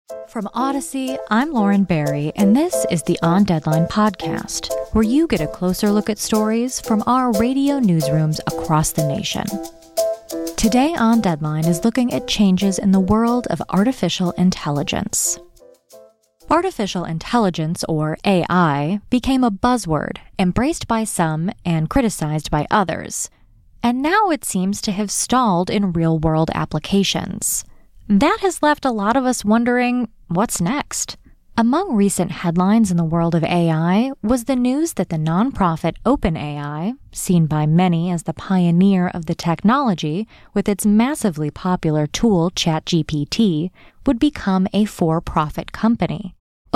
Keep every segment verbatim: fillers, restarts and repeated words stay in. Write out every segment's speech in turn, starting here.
From Odyssey, I'm Lauren Barry, and this is the On Deadline podcast, where you get a closer look at stories from our radio newsrooms across the nation. Today On Deadline is looking at changes in the world of artificial intelligence. Artificial intelligence, or A I, became a buzzword, embraced by some and criticized by others. And now it seems to have stalled in real-world applications. That has left a lot of us wondering, what's next? Among recent headlines in the world of A I was the news that the nonprofit OpenAI, seen by many as the pioneer of the technology with its massively popular tool ChatGPT, would become a for-profit company.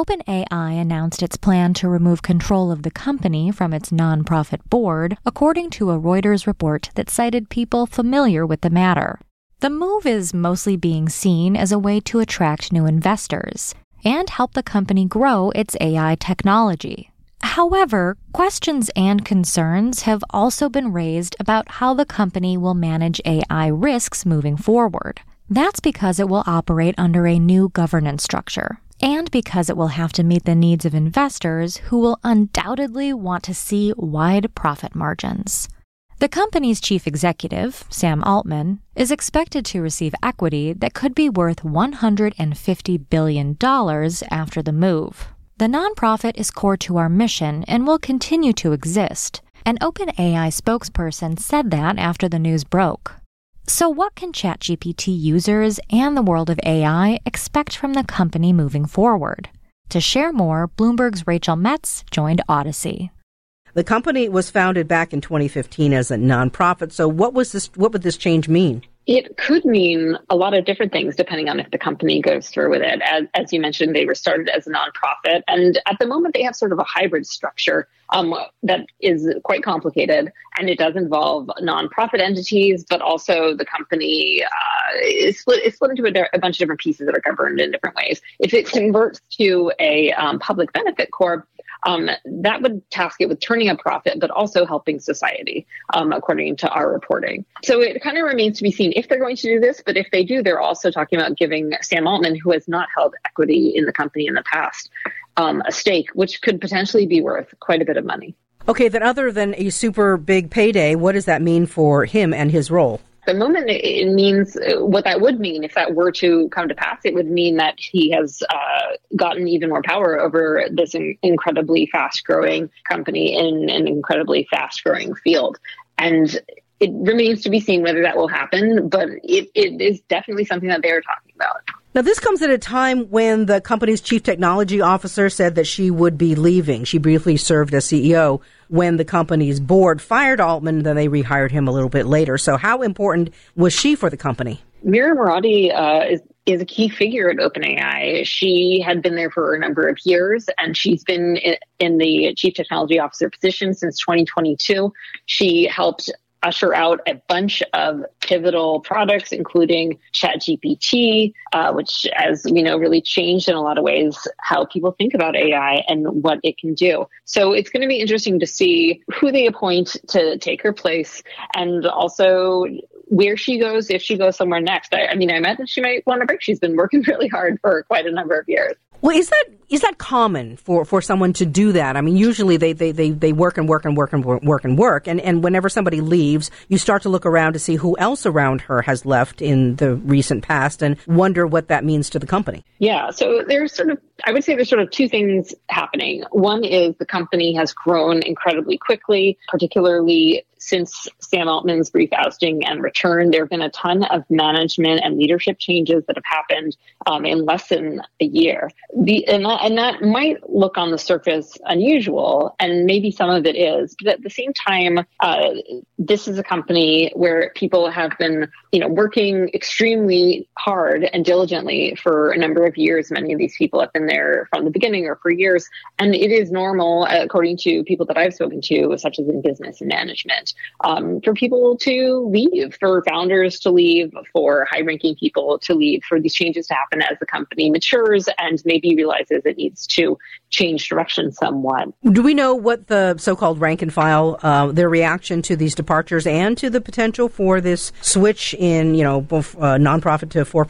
OpenAI announced its plan to remove control of the company from its nonprofit board, according to a Reuters report that cited people familiar with the matter. The move is mostly being seen as a way to attract new investors and help the company grow its A I technology. However, questions and concerns have also been raised about how the company will manage A I risks moving forward. That's because it will operate under a new governance structure, and because it will have to meet the needs of investors who will undoubtedly want to see wide profit margins. The company's chief executive, Sam Altman, is expected to receive equity that could be worth one hundred fifty billion dollars after the move. The nonprofit is core to our mission and will continue to exist. An OpenAI spokesperson said that after the news broke. So what can ChatGPT users and the world of A I expect from the company moving forward? To share more, Bloomberg's Rachel Metz joined Odyssey. The company was founded back in twenty fifteen as a nonprofit. So what was this? What would this change mean? It could mean a lot of different things depending on if the company goes through with it. As, as you mentioned, they were started as a nonprofit, and at the moment they have sort of a hybrid structure um, that is quite complicated, and it does involve nonprofit entities, but also the company uh, is split, is split into a, a bunch of different pieces that are governed in different ways. If it converts to a um, public benefit corp, Um, that would task it with turning a profit, but also helping society, um, according to our reporting. So it kind of remains to be seen if they're going to do this, but if they do, they're also talking about giving Sam Altman, who has not held equity in the company in the past, um, a stake, which could potentially be worth quite a bit of money. Okay, then other than a super big payday, what does that mean for him and his role? At the moment, it means what that would mean if that were to come to pass. It would mean that he has uh, gotten even more power over this in- incredibly fast-growing company in an incredibly fast-growing field. And it remains to be seen whether that will happen, but it, it is definitely something that they're talking about. Now, this comes at a time when the company's chief technology officer said that she would be leaving. She briefly served as C E O when the company's board fired Altman, then they rehired him a little bit later. So how important was she for the company? Mira Murati uh, is, is a key figure at OpenAI. She had been there for a number of years, and she's been in, in the chief technology officer position since twenty twenty-two. She helped usher out a bunch of pivotal products, including ChatGPT, uh, which, as we know, really changed in a lot of ways how people think about A I and what it can do. So it's going to be interesting to see who they appoint to take her place, and also where she goes, if she goes somewhere next. I, I mean, I imagine she might want a break. She's been working really hard for quite a number of years. Well, is that is that common for, for someone to do that? I mean, usually they, they, they, they work and work and work and work, work and work. And, and whenever somebody leaves, you start to look around to see who else around her has left in the recent past and wonder what that means to the company. Yeah. So there's sort of, I would say there's sort of two things happening. One is the company has grown incredibly quickly, particularly since Sam Altman's brief ousting and return. There have been a ton of management and leadership changes that have happened um, in less than a year. The, and, that, and that might look on the surface unusual, and maybe some of it is. But at the same time, uh, this is a company where people have been, you know, working extremely hard and diligently for a number of years. Many of these people have been there from the beginning or for years. And it is normal, according to people that I've spoken to, such as in business and management, um, for people to leave, for founders to leave, for high-ranking people to leave, for these changes to happen as the company matures and maybe realizes it needs to change direction somewhat. Do we know what the so-called rank and file, uh, their reaction to these departures and to the potential for this switch in, you know, both, uh, nonprofit to for-profit?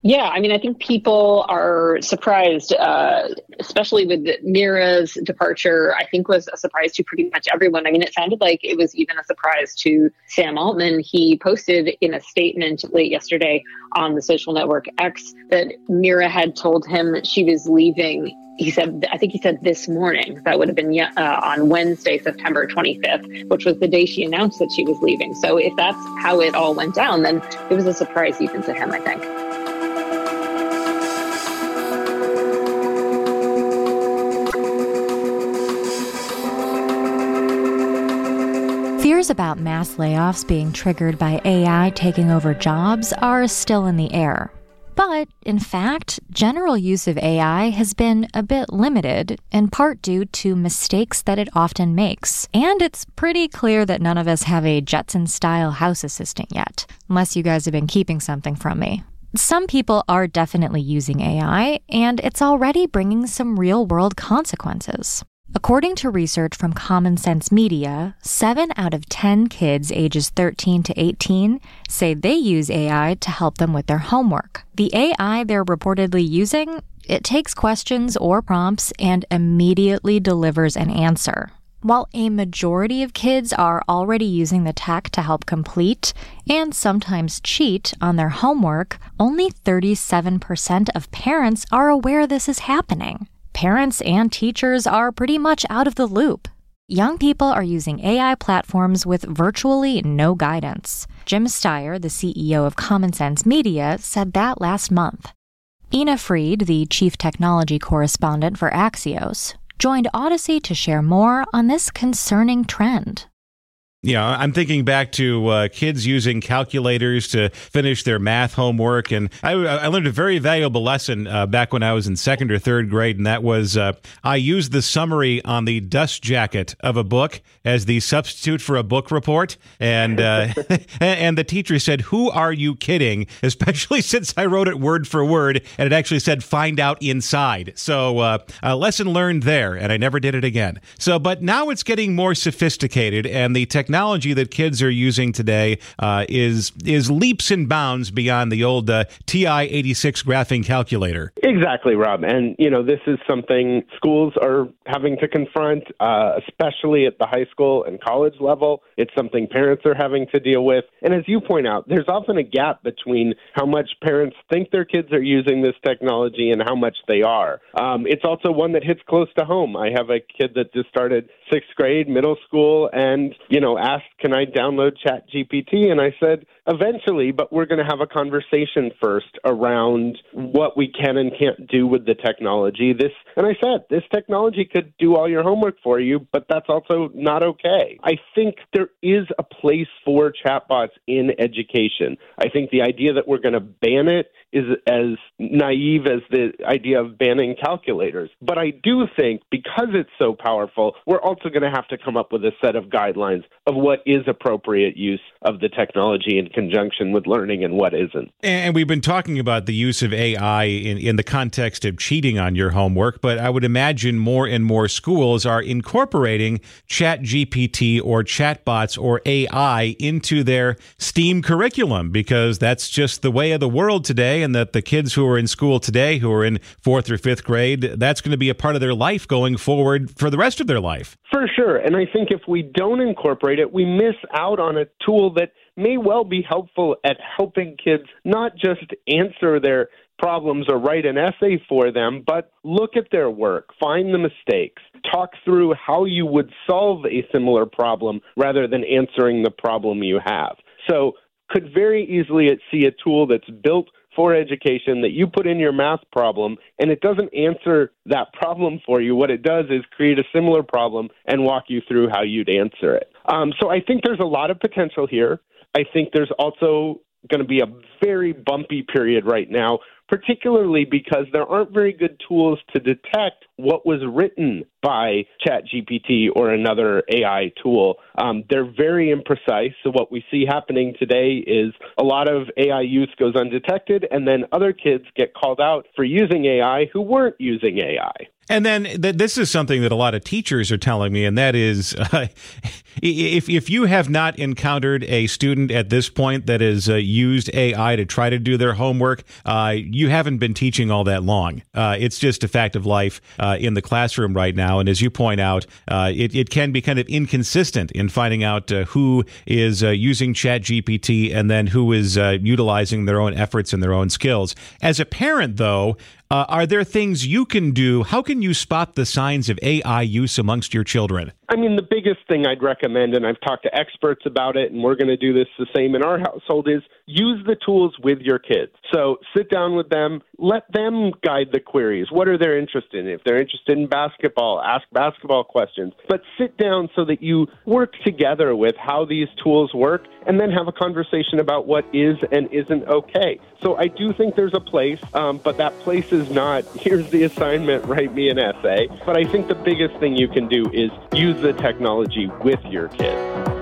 Yeah, I mean, I think people are surprised, uh, especially with Mira's departure. I think was a surprise to pretty much everyone. I mean, it sounded like it was even a surprise to Sam Altman. He posted in a statement late yesterday on the social network X that Mira had told him she was leaving. He said, I think he said this morning. That would have been uh, on Wednesday, September twenty-fifth, which was the day she announced that she was leaving. So if that's how it all went down, then it was a surprise even to him, I think. Fears about mass layoffs being triggered by A I taking over jobs are still in the air. But, in fact, general use of A I has been a bit limited, in part due to mistakes that it often makes. And it's pretty clear that none of us have a Jetson-style house assistant yet, unless you guys have been keeping something from me. Some people are definitely using A I, and it's already bringing some real-world consequences. According to research from Common Sense Media, seven out of ten kids ages thirteen to eighteen say they use A I to help them with their homework. The A I they're reportedly using, it takes questions or prompts and immediately delivers an answer. While a majority of kids are already using the tech to help complete and sometimes cheat on their homework, only thirty-seven percent of parents are aware this is happening. Parents and teachers are pretty much out of the loop. Young people are using A I platforms with virtually no guidance. Jim Steyer, the C E O of Common Sense Media, said that last month. Ina Fried, the chief technology correspondent for Axios, joined Odyssey to share more on this concerning trend. Yeah, I'm thinking back to uh, kids using calculators to finish their math homework, and I, I learned a very valuable lesson uh, back when I was in second or third grade, and that was uh, I used the summary on the dust jacket of a book as the substitute for a book report, and uh, and the teacher said, "Who are you kidding?" Especially since I wrote it word for word, and it actually said "find out inside." So uh, a lesson learned there, and I never did it again. So, but now it's getting more sophisticated, and the technology Technology that kids are using today uh, is is leaps and bounds beyond the old uh, T I eighty-six graphing calculator. Exactly, Rob. And, you know, this is something schools are having to confront, uh, especially at the high school and college level. It's something parents are having to deal with. And as you point out, there's often a gap between how much parents think their kids are using this technology and how much they are. Um, it's also one that hits close to home. I have a kid that just started sixth grade, middle school, and, you know, asked, can I download ChatGPT? And I said, eventually, but we're going to have a conversation first around what we can and can't do with the technology. This, and I said, this technology could do all your homework for you, but that's also not okay. I think there is a place for chatbots in education. I think the idea that we're going to ban it is as naive as the idea of banning calculators. But I do think because it's so powerful, we're also going to have to come up with a set of guidelines of what is appropriate use of the technology in conjunction with learning and what isn't. And we've been talking about the use of A I in, in the context of cheating on your homework, but I would imagine more and more schools are incorporating ChatGPT or chatbots or A I into their STEAM curriculum because that's just the way of the world today, and that the kids who are in school today, who are in fourth or fifth grade, that's going to be a part of their life going forward for the rest of their life. For sure. And I think if we don't incorporate it, we miss out on a tool that may well be helpful at helping kids not just answer their problems or write an essay for them, but look at their work, find the mistakes, talk through how you would solve a similar problem rather than answering the problem you have. So could very easily see a tool that's built for education that you put in your math problem, and it doesn't answer that problem for you. What it does is create a similar problem and walk you through how you'd answer it. Um, so I think there's a lot of potential here. I think there's also going to be a very bumpy period right now, particularly because there aren't very good tools to detect what was written by ChatGPT or another A I tool. Um, they're very imprecise. So what we see happening today is a lot of A I use goes undetected, and then other kids get called out for using A I who weren't using A I. And then th- this is something that a lot of teachers are telling me, and that is uh, if if you have not encountered a student at this point that has uh, used A I to try to do their homework, uh, you haven't been teaching all that long. Uh, it's just a fact of life uh, in the classroom right now. And as you point out, uh, it, it can be kind of inconsistent in finding out uh, who is uh, using ChatGPT and then who is uh, utilizing their own efforts and their own skills. As a parent, though, Uh, are there things you can do? How can you spot the signs of A I use amongst your children? I mean, the biggest thing I'd recommend, and I've talked to experts about it, and we're going to do this the same in our household, is use the tools with your kids. So sit down with them, let them guide the queries. What are they interested in? If they're interested in basketball, ask basketball questions. But sit down so that you work together with how these tools work, and then have a conversation about what is and isn't okay. So I do think there's a place, um, but that place is not, here's the assignment, write me an essay. But I think the biggest thing you can do is use the technology with your kids.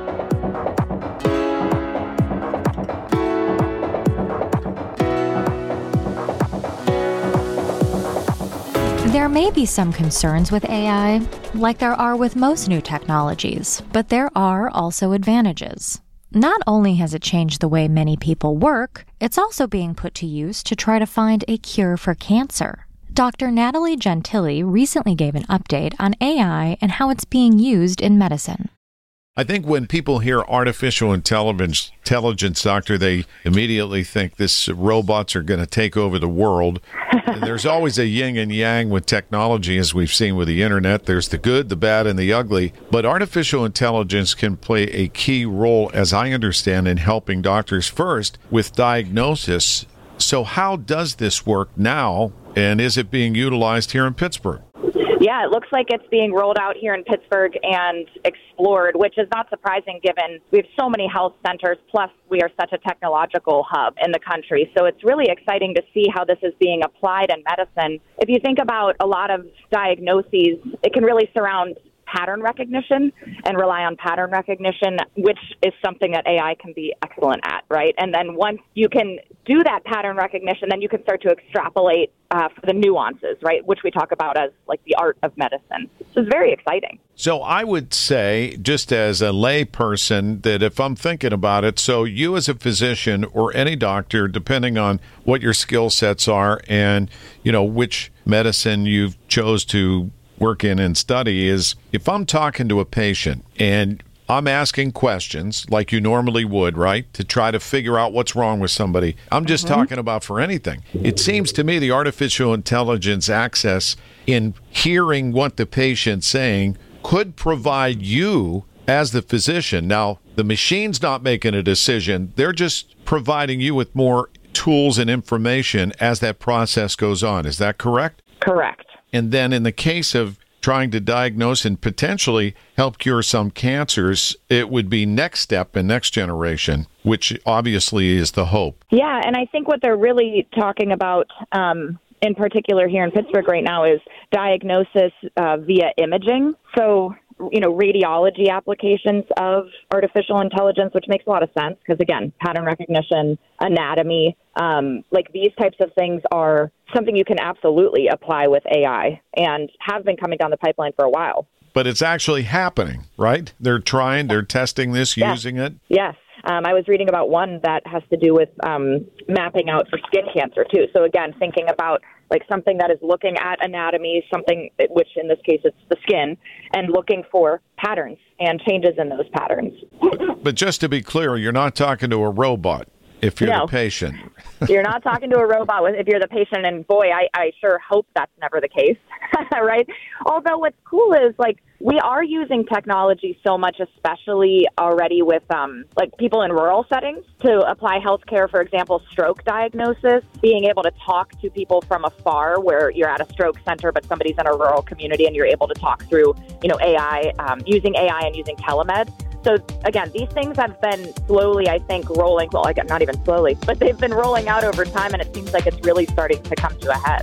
There may be some concerns with A I, like there are with most new technologies, but there are also advantages. Not only has it changed the way many people work, it's also being put to use to try to find a cure for cancer. Doctor Natalie Gentili recently gave an update on A I and how it's being used in medicine. I think when people hear artificial intelligence, intelligence, doctor, they immediately think this robots are going to take over the world. And there's always a yin and yang with technology, as we've seen with the internet. There's the good, the bad, and the ugly. But artificial intelligence can play a key role, as I understand, in helping doctors first with diagnosis. So how does this work now, and is it being utilized here in Pittsburgh? Yeah, it looks like it's being rolled out here in Pittsburgh and explored, which is not surprising given we have so many health centers, plus we are such a technological hub in the country. So it's really exciting to see how this is being applied in medicine. If you think about a lot of diagnoses, it can really surround pattern recognition and rely on pattern recognition, which is something that A I can be excellent at, right? And then once you can do that pattern recognition, then you can start to extrapolate uh, for the nuances, right, which we talk about as like the art of medicine. So it's very exciting. So I would say, just as a lay person, that if I'm thinking about it, so you as a physician or any doctor, depending on what your skill sets are and, you know, which medicine you've chose to work in and study, is if I'm talking to a patient and I'm asking questions like you normally would, right, to try to figure out what's wrong with somebody. I'm just mm-hmm. talking about for anything. It seems to me the artificial intelligence access in hearing what the patient's saying could provide you as the physician. Now, the machine's not making a decision. They're just providing you with more tools and information as that process goes on. Is that correct? Correct. And then in the case of trying to diagnose and potentially help cure some cancers, it would be next step and next generation, which obviously is the hope. Yeah, and I think what they're really talking about um, in particular here in Pittsburgh right now is diagnosis uh, via imaging. So, you know, radiology applications of artificial intelligence, which makes a lot of sense because, again, pattern recognition, anatomy, um, like these types of things are something you can absolutely apply with A I and have been coming down the pipeline for a while. But it's actually happening, right? They're trying, they're testing this, yeah. using it? Yes. Um, I was reading about one that has to do with um, mapping out for skin cancer, too. So, again, thinking about like something that is looking at anatomy, something which in this case it's the skin, and looking for patterns and changes in those patterns. But just to be clear, you're not talking to a robot if you're no. the patient. You're not talking to a robot if you're the patient, and boy, I, I sure hope that's never the case, right? Although what's cool is, like, we are using technology so much, especially already with, um, like, people in rural settings to apply healthcare, for example, stroke diagnosis, being able to talk to people from afar where you're at a stroke center, but somebody's in a rural community and you're able to talk through, you know, A I, um, using A I and using telemed. So, again, these things have been slowly, I think, rolling, well, again, not even slowly, but they've been rolling out over time, and it seems like it's really starting to come to a head.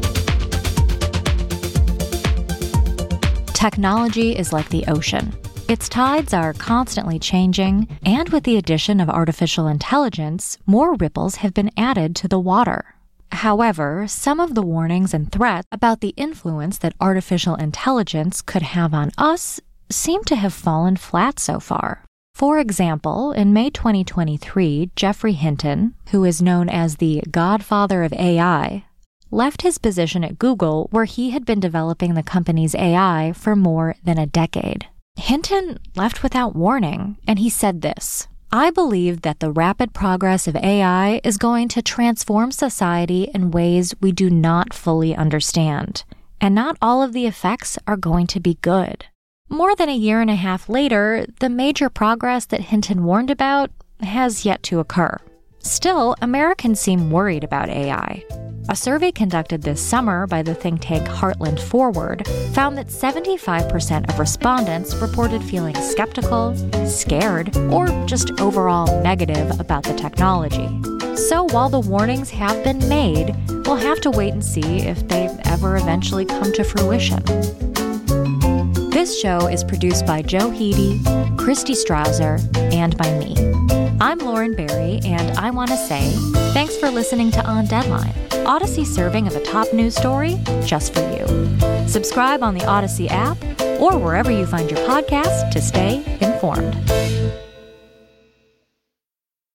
Technology is like the ocean. Its tides are constantly changing, and with the addition of artificial intelligence, more ripples have been added to the water. However, some of the warnings and threats about the influence that artificial intelligence could have on us seem to have fallen flat so far. For example, in May twenty twenty-three, Geoffrey Hinton, who is known as the godfather of A I, left his position at Google, where he had been developing the company's A I for more than a decade. Hinton left without warning, and he said this: "I believe that the rapid progress of A I is going to transform society in ways we do not fully understand, and not all of the effects are going to be good." More than a year and a half later, the major progress that Hinton warned about has yet to occur. Still, Americans seem worried about A I. A survey conducted this summer by the think tank Heartland Forward found that seventy-five percent of respondents reported feeling skeptical, scared, or just overall negative about the technology. So while the warnings have been made, we'll have to wait and see if they ever eventually come to fruition. This show is produced by Joe Heedy, Christy Strauser, and by me. I'm Lauren Barry, and I want to say thanks for listening to On Deadline, Odyssey serving of a top news story just for you. Subscribe on the Odyssey app or wherever you find your podcasts to stay informed.